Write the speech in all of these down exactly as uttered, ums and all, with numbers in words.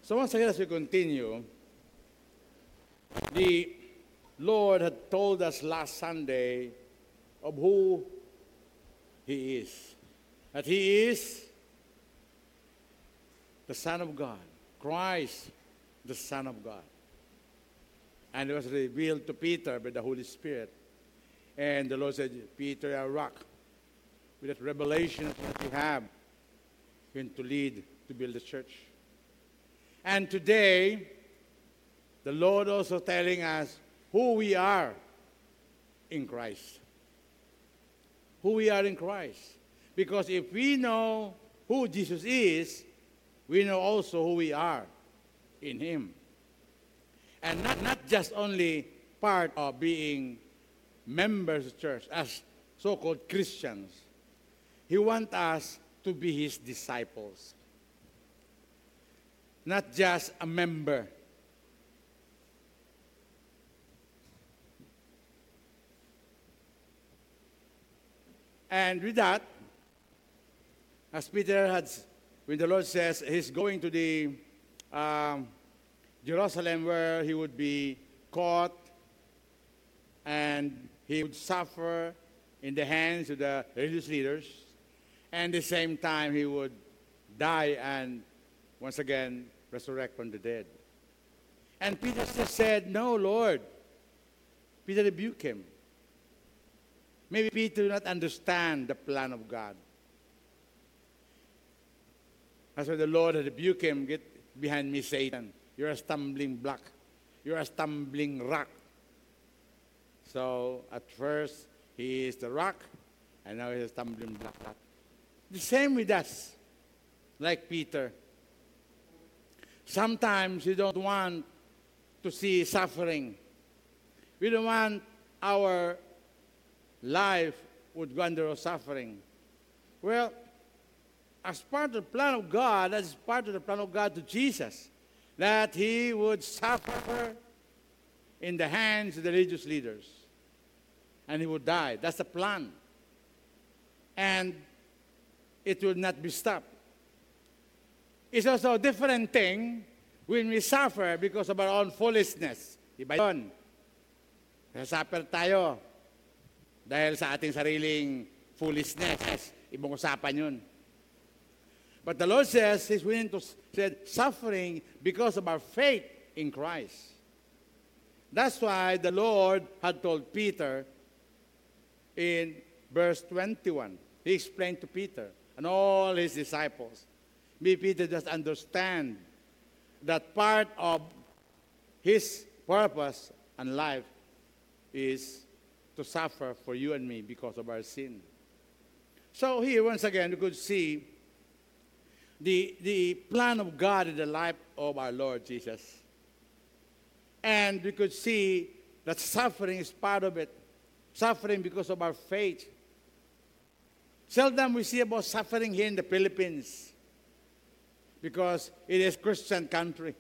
So once again, as we continue, the Lord had told us last Sunday of who He is. That He is the Son of God, Christ, the Son of God. And it was revealed to Peter by the Holy Spirit. And the Lord said, Peter, you are a rock. With that revelation that you have, you're going to lead to build the church. And today, the Lord also telling us who we are in Christ. Who we are in Christ. Because if we know who Jesus is, we know also who we are in Him. And not, not just only part of being members of the church, as so-called Christians. He wants us to be His disciples. Not just a member. And with that, as Peter had, when the Lord says He's going to the um, Jerusalem where He would be caught and He would suffer in the hands of the religious leaders, and at the same time He would die and once again resurrect from the dead. And Peter just said, no, Lord. Peter rebuked him. Maybe Peter did not understand the plan of God. That's why the Lord had rebuked him, get behind me, Satan. You're a stumbling block. You're a stumbling rock. So at first, he is the rock, and now he's a stumbling block. The same with us, like Peter. Sometimes we don't want to see suffering. We don't want our life would go under suffering. Well, as part of the plan of God, that is part of the plan of God to Jesus, that He would suffer in the hands of the religious leaders. And He would die. That's the plan. And it will not be stopped. It's also a different thing when we suffer because of our own foolishness. Iba yun. Suffer tayo dahil sa ating sariling foolishness. Ibang usapan yun. But the Lord says He's willing to say suffering because of our faith in Christ. That's why the Lord had told Peter in verse twenty-one. He explained to Peter and all his disciples. Maybe Peter just understand that part of his purpose and life is to suffer for you and me because of our sin. So here, once again, we could see the, the plan of God in the life of our Lord Jesus. And we could see that suffering is part of it. Suffering because of our faith. Seldom we see about suffering here in the Philippines because it is a Christian country.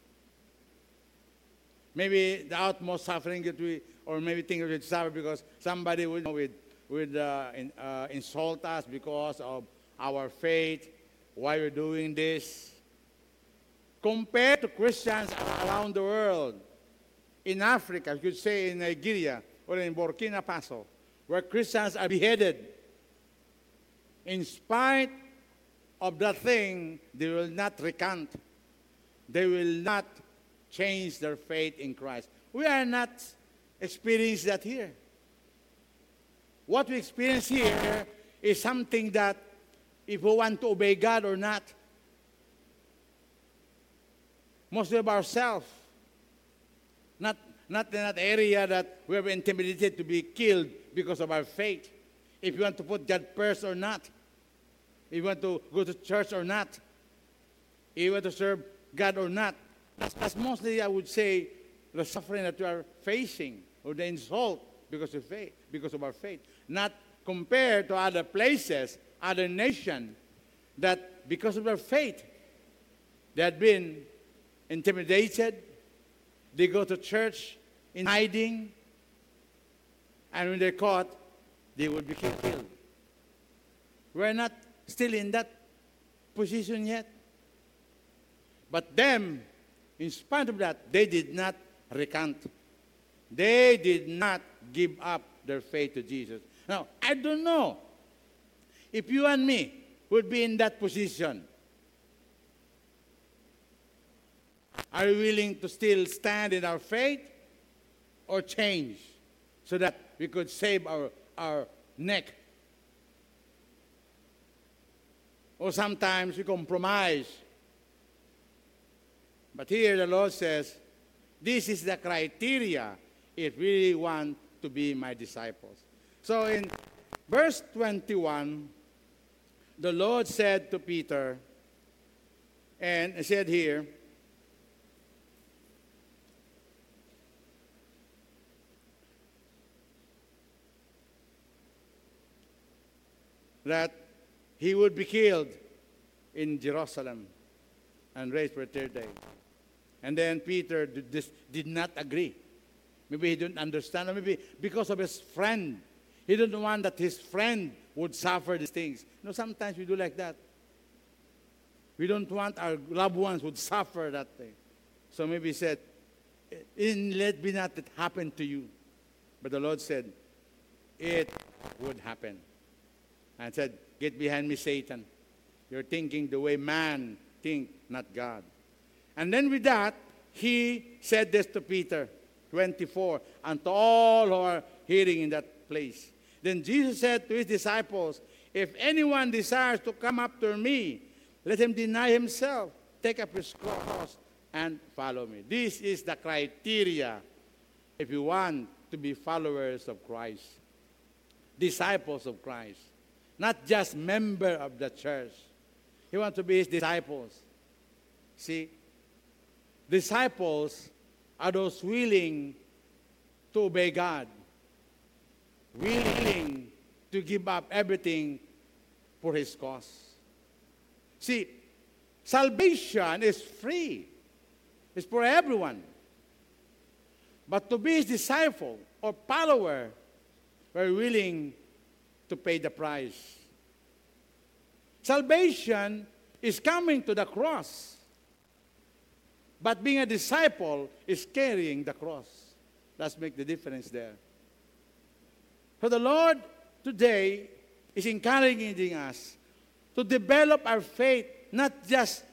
Maybe the utmost suffering that we, or maybe think we suffer because somebody would, would, would uh, in, uh, insult us because of our faith, why we're doing this. Compared to Christians around the world, in Africa, you could say in Nigeria, or in Burkina Faso, where Christians are beheaded. In spite of that thing, they will not recant. They will not change their faith in Christ. We are not experiencing that here. What we experience here is something that if we want to obey God or not, mostly of ourselves, not Not in that area that we are intimidated to be killed because of our faith. If you want to put God first or not. If you want to go to church or not. If you want to serve God or not. That's, that's mostly, I would say, the suffering that we are facing or the insult because of faith, because of our faith. Not compared to other places, other nations, that because of their faith, they had been intimidated. They go to church in hiding, and when they're caught, they would be killed. We're not still in that position yet. But them, in spite of that, they did not recant. They did not give up their faith to Jesus. Now, I don't know if you and me would be in that position. Are you willing to still stand in our faith or change so that we could save our, our neck? Or sometimes we compromise. But here the Lord says, this is the criteria if we really want to be my disciples. So in verse twenty-one, the Lord said to Peter, and he said here, that he would be killed in Jerusalem and raised for the third day. And then Peter did, this, did not agree. Maybe he didn't understand, or maybe because of his friend. He didn't want that his friend would suffer these things. You know, sometimes we do like that. We don't want our loved ones would suffer that thing. So maybe he said, in let be not that happen to you. But the Lord said, it would happen. And said, get behind me, Satan. You're thinking the way man think, not God. And then with that, he said this to Peter, twenty-four, and to all who are hearing in that place. Then Jesus said to his disciples, if anyone desires to come after me, let him deny himself, take up his cross, and follow me. This is the criteria if you want to be followers of Christ, disciples of Christ, not just member of the church. You want to be his disciples. See, disciples are those willing to obey God, willing to give up everything for his cause. See, salvation is free. It's for everyone. But to be his disciple or follower, we're willing to pay the price. Salvation is coming to the cross. But being a disciple is carrying the cross. Let's make the difference there. So the Lord today is encouraging us to develop our faith, not just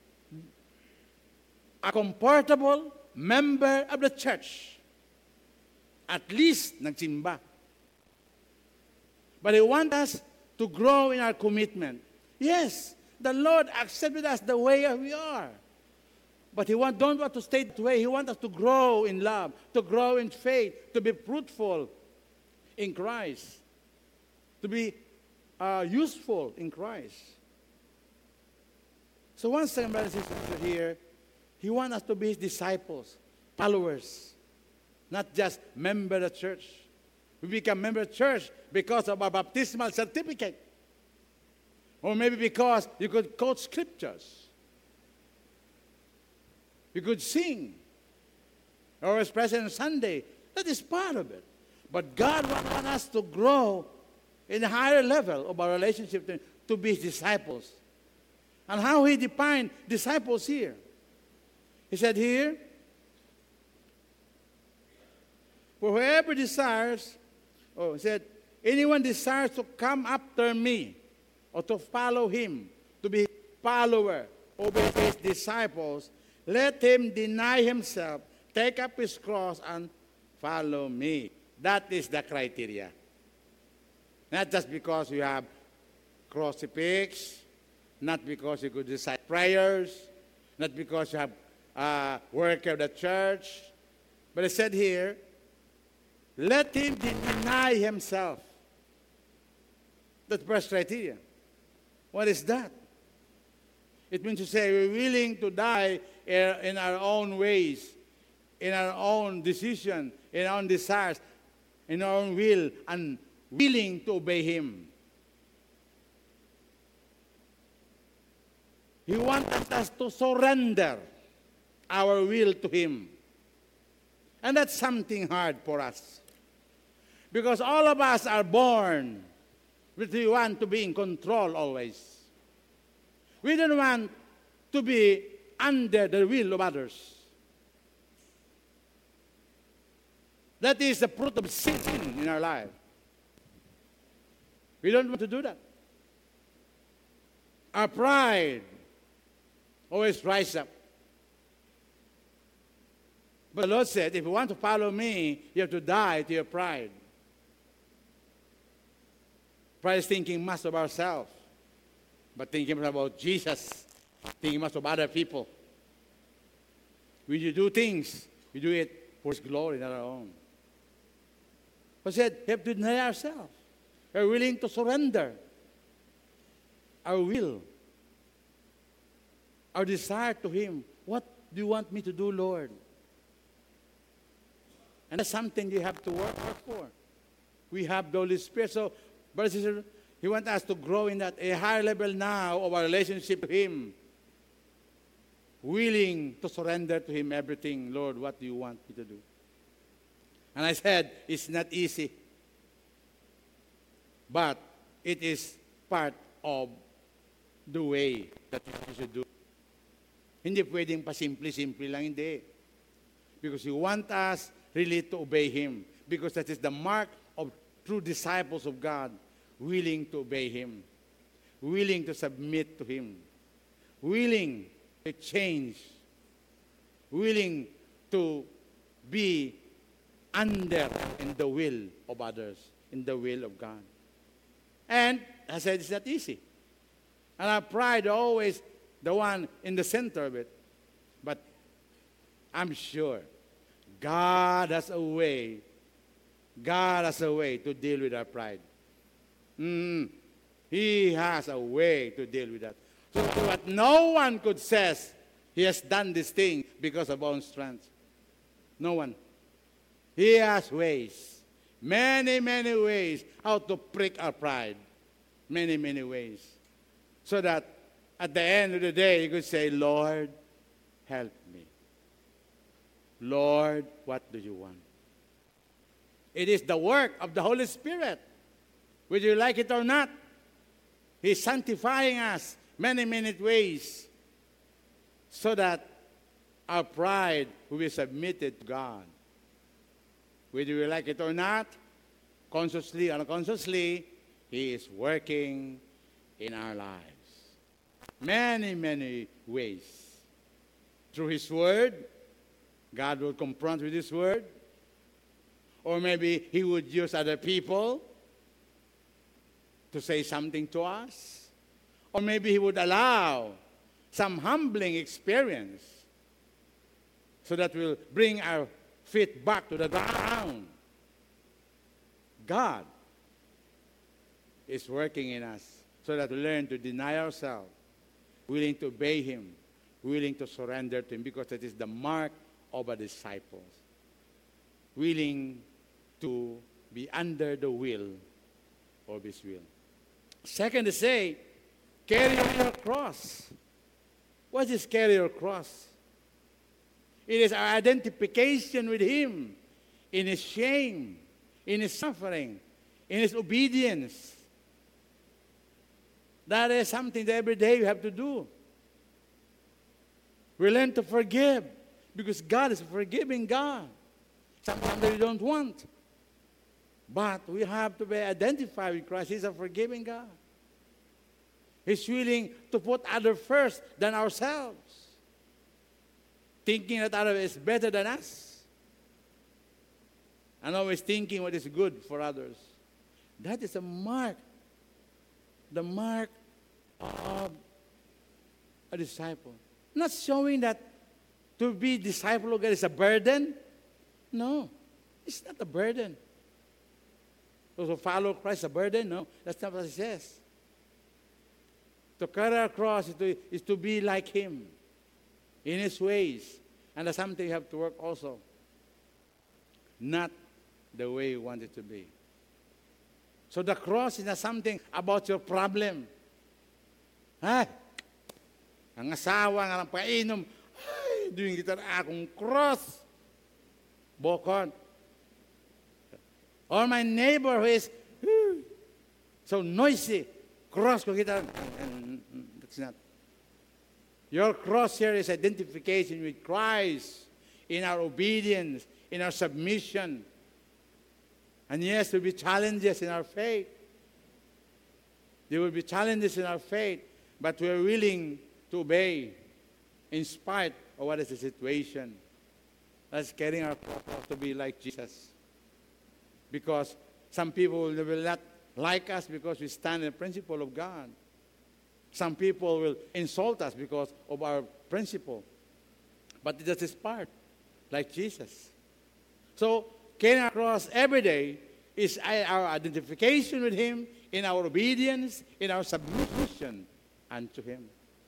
a comfortable member of the church, at least nagsimba. But He wants us to grow in our commitment. Yes, the Lord accepted us the way we are. But He want, don't want to stay that way. He wants us to grow in love, to grow in faith, to be fruitful in Christ, to be uh, useful in Christ. So once again, brothers and sisters here, He wants us to be His disciples, followers, not just member of the church. We become member of the church because of our baptismal certificate. Or maybe because you could quote scriptures. You could sing. Or as present on Sunday. That is part of it. But God wants us to grow in a higher level of our relationship to, to be His disciples. And how He defined disciples here. He said here, for whoever desires, oh, He said, anyone desires to come after me, or to follow Him, to be His follower, or be His disciples, let him deny himself, take up his cross, and follow me. That is the criteria. Not just because you have crucifix, not because you could recite prayers, not because you have uh, work of the church. But it said here, let him deny himself. That's the first criteria. What is that? It means to say we're willing to die in our own ways, in our own decision, in our own desires, in our own will, and willing to obey Him. He wants us to surrender our will to Him. And that's something hard for us. Because all of us are born with we want to be in control always. We don't want to be under the will of others. That is the fruit of sin in our life. We don't want to do that. Our pride always rises up. But the Lord said, if you want to follow me, you have to die to your pride. Pride is thinking much of ourselves, but thinking much about Jesus, thinking much of other people. When you do things, you do it for His glory, not our own. But said, we have to deny ourselves. We're willing to surrender our will, our desire to Him. What do you want me to do, Lord? And that's something you have to work hard for. We have the Holy Spirit. So, brothers and sisters, He wants us to grow in that, a higher level now of our relationship to Him. Willing to surrender to Him everything. Lord, what do you want me to do? And I said, it's not easy. But it is part of the way that we should do. Hindi pwedeng pasimple-simple lang, hindi. Because He wants us really to obey Him. Because that is the mark of true disciples of God, willing to obey Him, willing to submit to Him, willing to change, willing to be under in the will of others, in the will of God. And I said, it's not easy. And our pride always the one in the center of it. But I'm sure God has a way, God has a way to deal with our pride. Mm, He has a way to deal with that. So that no one could say He has done this thing because of own strength. No one. He has ways. Many, many ways how to prick our pride. Many, many ways. So that at the end of the day, you could say, Lord, help me. Lord, what do you want? It is the work of the Holy Spirit. Whether you like it or not, He's sanctifying us many, many ways so that our pride will be submitted to God. Whether you like it or not, consciously or unconsciously, He is working in our lives. Many, many ways. Through His Word, God will confront with His Word. Or maybe He would use other people to say something to us. Or maybe He would allow some humbling experience so that we'll bring our feet back to the ground. God is working in us so that we learn to deny ourselves, willing to obey Him, willing to surrender to Him, because that is the mark of a disciple. Willing to be under the will of His will. Second to say, carry your cross. What is carry your cross? It is our identification with Him in His shame, in His suffering, in His obedience. That is something that every day we have to do. We learn to forgive because God is a forgiving God. Sometimes we don't want. But we have to be identified with Christ. He's a forgiving God. He's willing to put others first than ourselves, thinking that others is better than us, and always thinking what is good for others. That is a mark, the mark of a disciple. Not showing that to be disciple of God is a burden. No, it's not a burden. To follow Christ is a burden? No, that's not what it says. To carry our cross is to, is to be like Him in His ways. And that's something you have to work also. Not the way you want it to be. So the cross is not something about your problem. Ay, ang asawa nga ng painom, ay, doing kita na akong cross. Bokon. Or my neighbor who is so noisy, cross ko kita. That's not. Your cross here is identification with Christ in our obedience, in our submission. And yes, there will be challenges in our faith. There will be challenges in our faith, but we are willing to obey in spite of what is the situation. Let's carrying our cross to be like Jesus. Because some people will not like us because we stand in the principle of God. Some people will insult us because of our principle. But that is part, like Jesus. So, carrying our cross every day is our identification with Him, in our obedience, in our submission unto Him.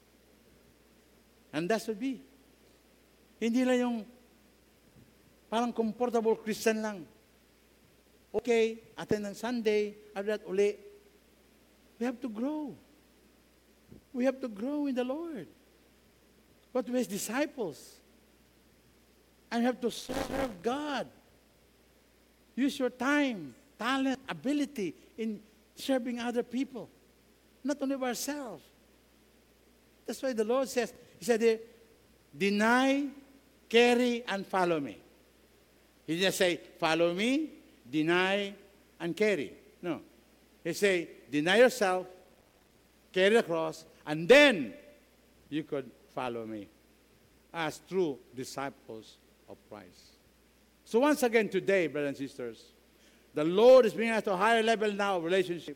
And that should be. Hindi lang yung parang comfortable Christian lang. Okay, attend ng Sunday, after that uli. We have to grow. We have to grow in the Lord. But we as disciples, and have to serve God. Use your time, talent, ability in serving other people. Not only ourselves. That's why the Lord says, He said, here, deny, carry, and follow me. He didn't say, follow me, deny, and carry. No. He say, deny yourself, carry the cross, and then you could follow me as true disciples of Christ. So once again today, brothers and sisters, the Lord is bringing us to a higher level now of relationship.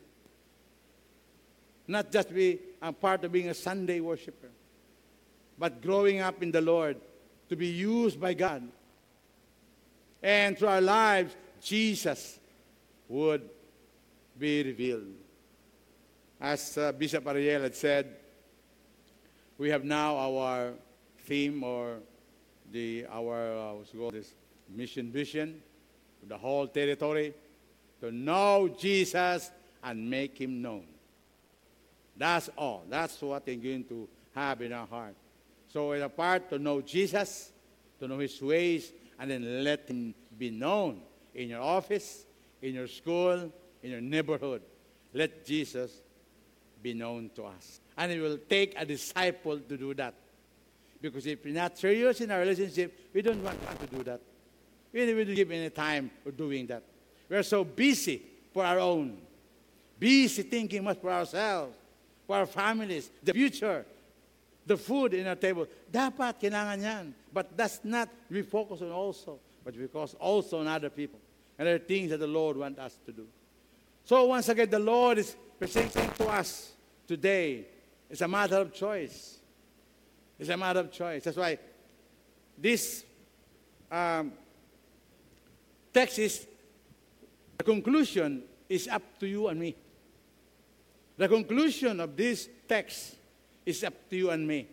Not just be a part of being a Sunday worshiper, but growing up in the Lord to be used by God. And through our lives, Jesus would be revealed. As uh, Bishop Ariel had said, we have now our theme or the our uh, what's it called this mission vision for the whole territory, to know Jesus and make Him known. That's all. That's what we're going to have in our heart. So in a part to know Jesus, to know His ways, and then let Him be known in your office, in your school, in your neighborhood. Let Jesus be known to us. And it will take a disciple to do that. Because if we're not serious in our relationship, we don't want to do that. We don't even give any time for doing that. We're so busy for our own. Busy thinking much for ourselves, for our families, the future, the food in our table. Dapat, kailangan yan. But that's not, we focus on also, but we focus also on other people. And there are things that the Lord wants us to do. So once again, the Lord is presenting to us today. It's a matter of choice. It's a matter of choice. That's why this um, text is, the conclusion is up to you and me. The conclusion of this text is up to you and me.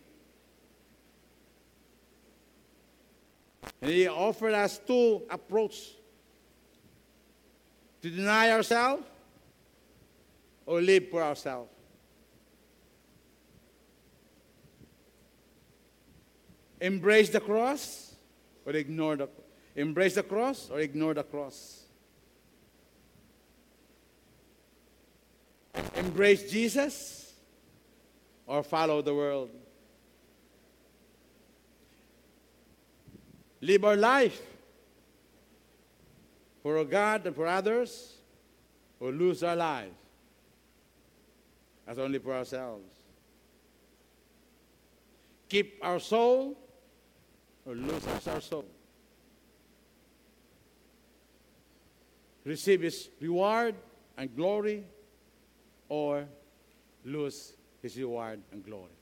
And He offered us two approaches. To deny ourselves or live for ourselves. Embrace the cross or ignore the cross. Embrace the cross or ignore the cross. Embrace Jesus or follow the world. Live our life for God and for others, or lose our lives as only for ourselves. Keep our soul or lose our soul. Receive His reward and glory or lose His reward and glory.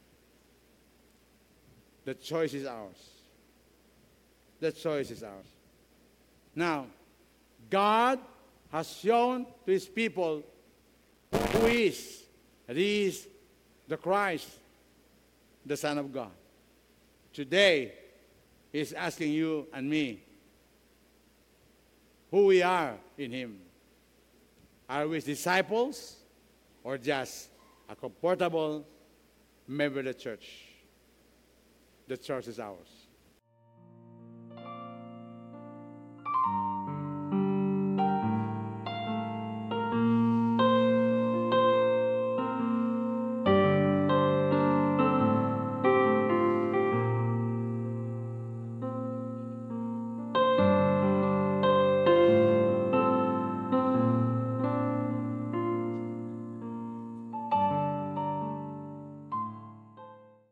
The choice is ours. The choice is ours. Now, God has shown to His people who He is. And He is the Christ, the Son of God. Today, He is asking you and me who we are in Him. Are we His disciples or just a comfortable member of the church? The church is ours.